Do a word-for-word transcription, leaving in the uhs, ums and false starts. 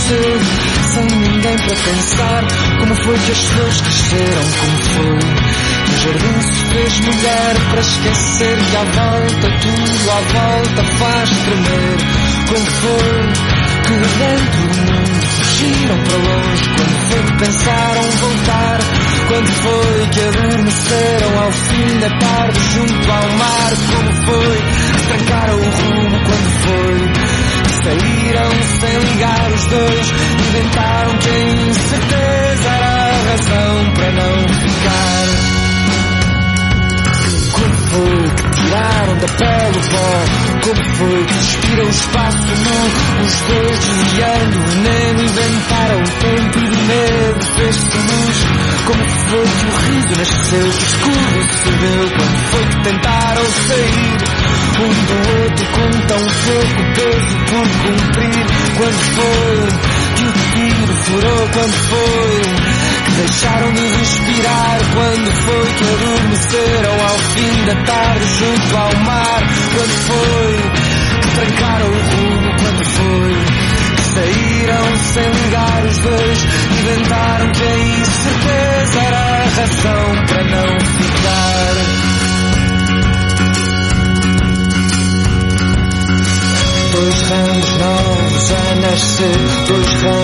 nasceu, sem ninguém para pensar. Como foi que as flores cresceram, como foi que o jardim se fez mulher, para esquecer que à volta, tudo à volta faz tremer. Como foi que dentro do mundo fugiram para longe, quando foi que pensaram voltar, quando foi que adormeceram ao fim da tarde junto ao mar. Como foi que trancaram o rumo, quando foi que saíram sem ligar os dois, inventaram que a incerteza era a razão para não ficar. Como foi que tiraram da pele o pó, como foi que despiram o espaço nu, os dois desviando o veneno, inventaram o tempo e do medo fez-se luz. Como foi que o riso nasceu, que escuro se deu, quando foi que tentaram sair um do outro com tão pouco peso por cumprir. Quando foi que o tiro furou, quando foi que deixaram de respirar, quando foi que adormeceram ao fim da tarde junto ao mar. Quando foi que trancaram o rumo, quando foi que saíram sem ligar os dois, inventaram que a incerteza era a razão para não ficar. Dois ramos novos a nascer, dois ramos